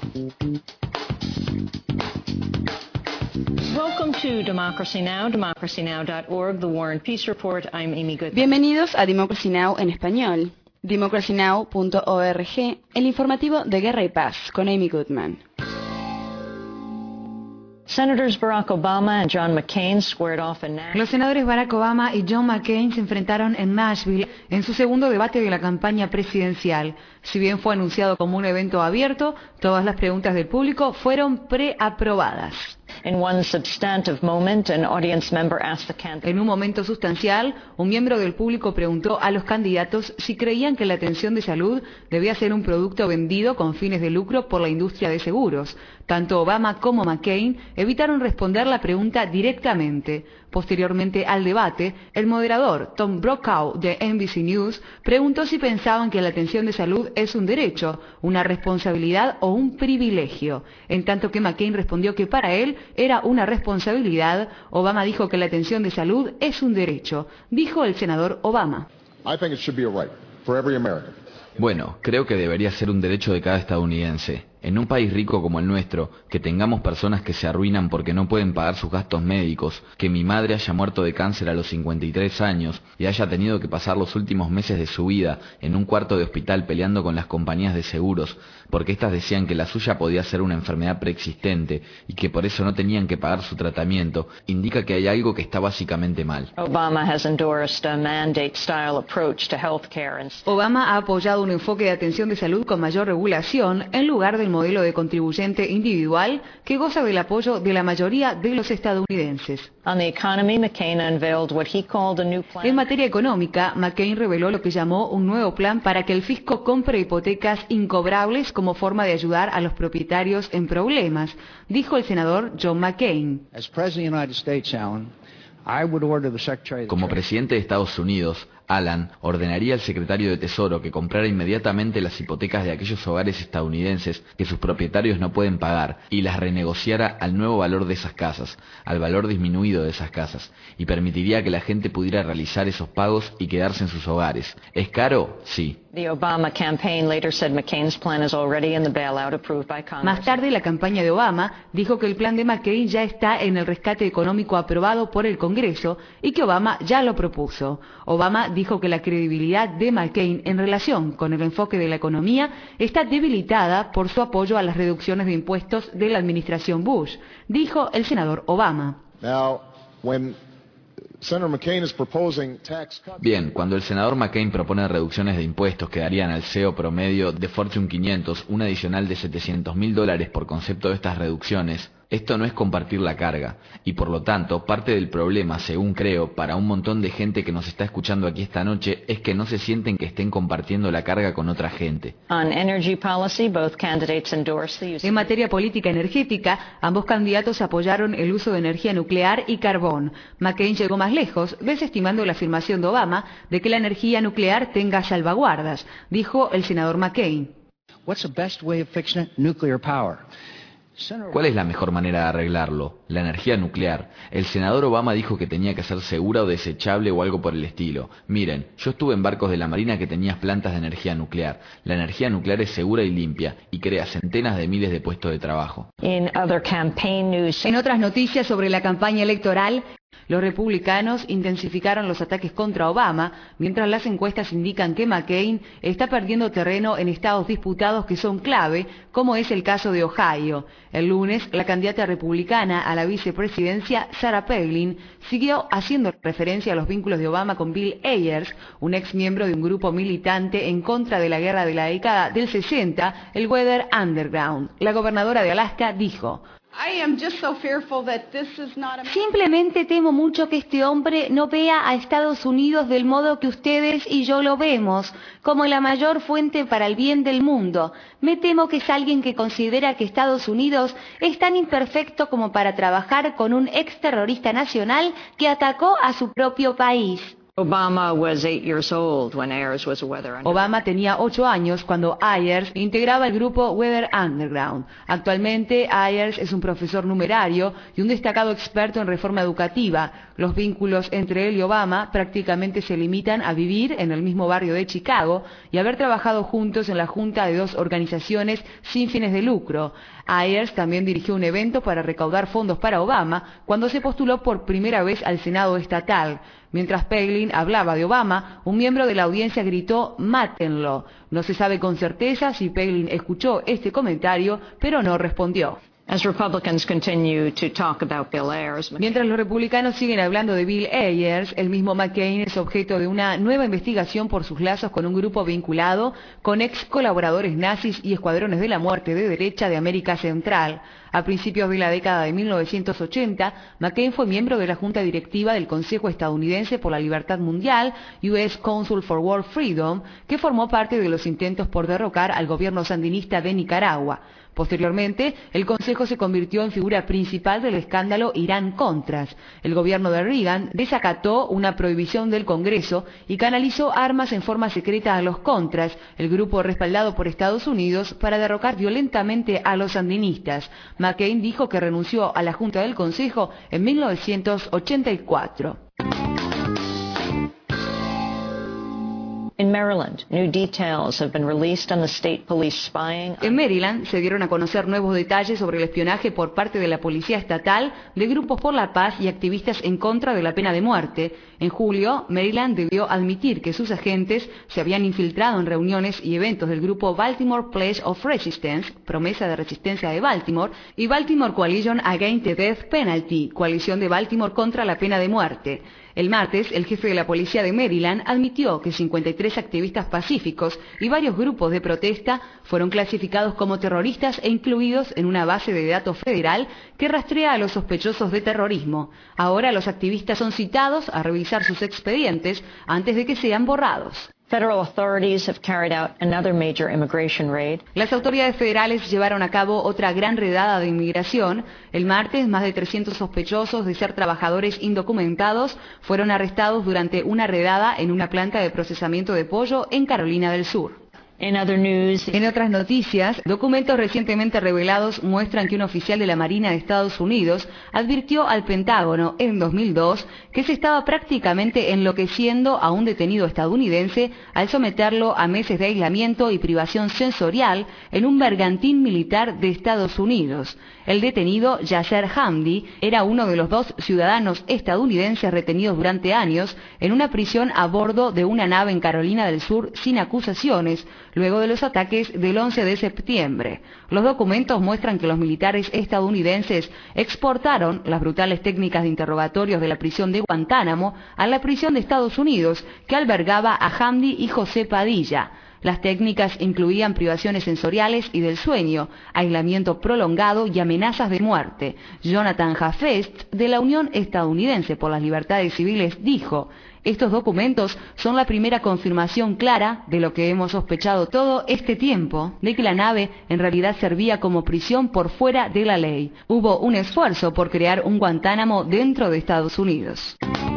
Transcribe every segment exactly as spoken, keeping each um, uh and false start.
Welcome to Democracy Now!, democracy now dot org, the War and Peace Report. I'm Amy Goodman. Bienvenidos a Democracy Now! En español. democracy now punto org, el informativo de Guerra y Paz, con Amy Goodman. Senators Barack Obama and John McCain squared off in Nashville. Los senadores Barack Obama y John McCain se enfrentaron en Nashville en su segundo debate de la campaña presidencial. Si bien fue anunciado como un evento abierto, todas las preguntas del público fueron preaprobadas. In one substantive moment, an audience member asked the candidate. En un momento sustancial, un miembro del público preguntó a los candidatos si creían que la atención de salud debía ser un producto vendido con fines de lucro por la industria de seguros. Tanto Obama como McCain evitaron responder la pregunta directamente. Posteriormente al debate, el moderador Tom Brokaw de N B C News preguntó si pensaban que la atención de salud es un derecho, una responsabilidad o un privilegio. En tanto que McCain respondió que para él era una responsabilidad, Obama dijo que la atención de salud es un derecho. Dijo el senador Obama. I think it should be a right for every American. Bueno, creo que debería ser un derecho de cada estadounidense. En un país rico como el nuestro, que tengamos personas que se arruinan porque no pueden pagar sus gastos médicos, que mi madre haya muerto de cáncer a los cincuenta y tres años y haya tenido que pasar los últimos meses de su vida en un cuarto de hospital peleando con las compañías de seguros, porque éstas decían que la suya podía ser una enfermedad preexistente y que por eso no tenían que pagar su tratamiento, indica que hay algo que está básicamente mal. Obama has endorsed a mandate-style approach to healthcare. Obama ha apoyado un enfoque de atención de salud con mayor regulación en lugar del modelo de contribuyente individual que goza del apoyo de la mayoría de los estadounidenses. On the economy, McCain unveiled what he called a new plan. En materia económica, McCain reveló lo que llamó un nuevo plan para que el fisco compre hipotecas incobrables como forma de ayudar a los propietarios en problemas, dijo el senador John McCain. As President of the United States, Alan, I would order the Secretary of the Como Treasury. presidente de Estados Unidos, Alan ordenaría al secretario de Tesoro que comprara inmediatamente las hipotecas de aquellos hogares estadounidenses que sus propietarios no pueden pagar y las renegociara al nuevo valor de esas casas, al valor disminuido de esas casas, y permitiría que la gente pudiera realizar esos pagos y quedarse en sus hogares. ¿Es caro? Sí. The Obama campaign later said McCain's plan is already in the bailout approved by Congress. Más tarde, la campaña de Obama dijo que el plan de McCain ya está en el rescate económico aprobado por el Congreso y que Obama ya lo propuso. Obama dijo que la credibilidad de McCain en relación con el enfoque de la economía está debilitada por su apoyo a las reducciones de impuestos de la administración Bush, dijo el senador Obama. Now, when Senator McCain is proposing tax cuts. Bien, cuando el senador McCain propone reducciones de impuestos que darían al C E O promedio de Fortune quinientos un adicional de setecientos mil dólares por concepto de estas reducciones, esto no es compartir la carga, y por lo tanto, parte del problema, según creo, para un montón de gente que nos está escuchando aquí esta noche, es que no se sienten que estén compartiendo la carga con otra gente. On energy policy, both candidates endorsed the use En materia política energética, ambos candidatos apoyaron el uso de energía nuclear y carbón. McCain llegó más lejos, desestimando la afirmación de Obama de que la energía nuclear tenga salvaguardas, dijo el senador McCain. What's the best way of fixing it? Nuclear power. ¿Cuál es la mejor manera de arreglarlo? La energía nuclear. El senador Obama dijo que tenía que ser segura o desechable o algo por el estilo. Miren, yo estuve en barcos de la Marina que tenían plantas de energía nuclear. La energía nuclear es segura y limpia y crea centenas de miles de puestos de trabajo. In other campaign news, En otras noticias sobre la campaña electoral, los republicanos intensificaron los ataques contra Obama, mientras las encuestas indican que McCain está perdiendo terreno en estados disputados que son clave, como es el caso de Ohio. El lunes, la candidata republicana a la vicepresidencia, Sarah Palin, siguió haciendo referencia a los vínculos de Obama con Bill Ayers, un ex miembro de un grupo militante en contra de la guerra de la década del sesenta, el Weather Underground. La gobernadora de Alaska dijo: Simplemente temo mucho que este hombre no vea a Estados Unidos del modo que ustedes y yo lo vemos, como la mayor fuente para el bien del mundo. Me temo que es alguien que considera que Estados Unidos es tan imperfecto como para trabajar con un exterrorista nacional que atacó a su propio país. Obama was eight years old when Ayers was a weather underground. Obama tenía ocho años cuando Ayers integraba el grupo Weather Underground. Actualmente, Ayers es un profesor numerario y un destacado experto en reforma educativa. Los vínculos entre él y Obama prácticamente se limitan a vivir en el mismo barrio de Chicago y haber trabajado juntos en la junta de dos organizaciones sin fines de lucro. Ayers también dirigió un evento para recaudar fondos para Obama cuando se postuló por primera vez al Senado estatal. Mientras Palin hablaba de Obama, un miembro de la audiencia gritó «mátenlo». No se sabe con certeza si Palin escuchó este comentario, pero no respondió. As Republicans continue to talk about Bill Ayers, Mientras los republicanos siguen hablando de Bill Ayers, el mismo McCain es objeto de una nueva investigación por sus lazos con un grupo vinculado con ex colaboradores nazis y escuadrones de la muerte de derecha de América Central. A principios de la década de mil novecientos ochenta, McCain fue miembro de la Junta Directiva del Consejo Estadounidense por la Libertad Mundial, U S Council for World Freedom, que formó parte de los intentos por derrocar al gobierno sandinista de Nicaragua. Posteriormente, el Consejo se convirtió en figura principal del escándalo Irán-Contras. El gobierno de Reagan desacató una prohibición del Congreso y canalizó armas en forma secreta a los Contras, el grupo respaldado por Estados Unidos, para derrocar violentamente a los sandinistas. McCain dijo que renunció a la Junta del Consejo en mil novecientos ochenta y cuatro. in Maryland, new details have been released on the state police spying. En Maryland se dieron a conocer nuevos detalles sobre el espionaje por parte de la policía estatal de grupos por la paz y activistas en contra de la pena de muerte. En julio, Maryland debió admitir que sus agentes se habían infiltrado en reuniones y eventos del grupo Baltimore Pledge of Resistance, promesa de resistencia de Baltimore, y Baltimore Coalition Against the Death Penalty, coalición de Baltimore contra la pena de muerte. El martes, el jefe de la policía de Maryland admitió que cincuenta y tres activistas pacíficos y varios grupos de protesta fueron clasificados como terroristas e incluidos en una base de datos federal que rastrea a los sospechosos de terrorismo. Ahora los activistas son citados a revisar sus expedientes antes de que sean borrados. Federal authorities have carried out another major immigration raid. Las autoridades federales llevaron a cabo otra gran redada de inmigración. El martes, más de trescientos sospechosos de ser trabajadores indocumentados fueron arrestados durante una redada en una planta de procesamiento de pollo en Carolina del Sur. In other news, En otras noticias, documentos recientemente revelados muestran que un oficial de la Marina de Estados Unidos advirtió al Pentágono en dos mil dos que se estaba prácticamente enloqueciendo a un detenido estadounidense al someterlo a meses de aislamiento y privación sensorial en un bergantín militar de Estados Unidos. El detenido, Yasser Hamdi, era uno de los dos ciudadanos estadounidenses retenidos durante años en una prisión a bordo de una nave en Carolina del Sur sin acusaciones, luego de los ataques del once de septiembre. Los documentos muestran que los militares estadounidenses exportaron las brutales técnicas de interrogatorios de la prisión de Guantánamo a la prisión de Estados Unidos, que albergaba a Hamdi y José Padilla. Las técnicas incluían privaciones sensoriales y del sueño, aislamiento prolongado y amenazas de muerte. Jonathan Hafest, de la Unión Estadounidense por las Libertades Civiles, dijo: estos documentos son la primera confirmación clara de lo que hemos sospechado todo este tiempo, de que la nave en realidad servía como prisión por fuera de la ley. Hubo un esfuerzo por crear un Guantánamo dentro de Estados Unidos.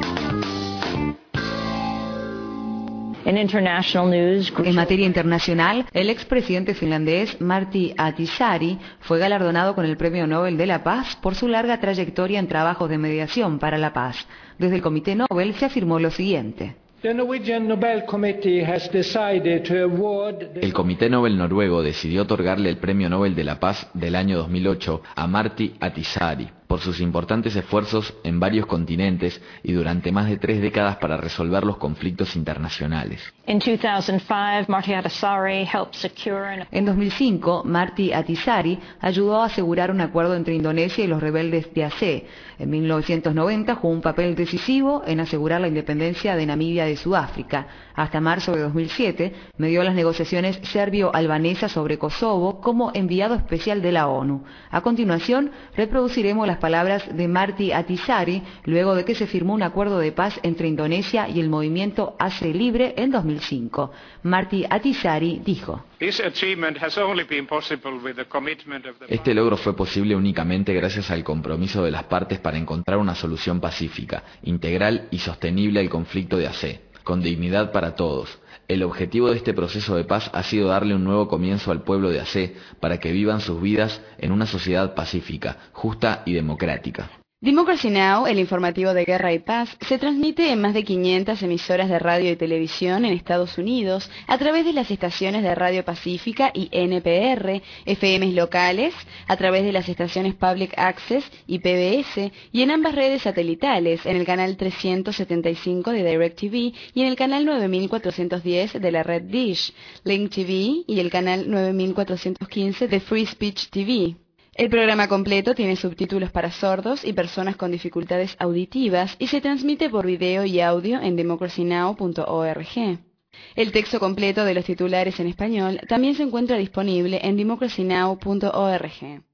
in international news, En materia internacional, el expresidente finlandés Martti Ahtisaari fue galardonado con el Premio Nobel de la Paz por su larga trayectoria en trabajos de mediación para la paz. Desde el Comité Nobel se afirmó lo siguiente: The Norwegian Nobel Committee has decided to award the... El Comité Nobel noruego decidió otorgarle el Premio Nobel de la Paz del año dos mil ocho a Martti Ahtisaari por sus importantes esfuerzos en varios continentes y durante más de tres décadas para resolver los conflictos internacionales. in two thousand five, Martti Ahtisaari helped secure an... En dos mil cinco, Martti Ahtisaari ayudó a asegurar un acuerdo entre Indonesia y los rebeldes de Aceh. En mil novecientos noventa jugó un papel decisivo en asegurar la independencia de Namibia de Sudáfrica. Hasta marzo de dos mil siete medió las negociaciones serbio-albanesas sobre Kosovo como enviado especial de la ONU. A continuación, reproduciremos las palabras de Marty Ahtisaari, luego de que se firmó un acuerdo de paz entre Indonesia y el movimiento A C E Libre en dos mil cinco. Marty Ahtisaari dijo: Este logro fue posible únicamente gracias al compromiso de las partes para encontrar una solución pacífica, integral y sostenible al conflicto de Aceh, con dignidad para todos. El objetivo de este proceso de paz ha sido darle un nuevo comienzo al pueblo de Aceh para que vivan sus vidas en una sociedad pacífica, justa y democrática. Democracy Now!, el informativo de Guerra y Paz, se transmite en más de quinientas emisoras de radio y televisión en Estados Unidos a través de las estaciones de Radio Pacífica y N P R, F Ms locales, a través de las estaciones Public Access y P B S, y en ambas redes satelitales, en el canal trescientos setenta y cinco de DirecTV y en el canal nueve mil cuatrocientos diez de la red Dish, Link T V y el canal nueve mil cuatrocientos quince de Free Speech T V. El programa completo tiene subtítulos para sordos y personas con dificultades auditivas y se transmite por video y audio en democracy now punto org. El texto completo de los titulares en español también se encuentra disponible en democracy now punto org.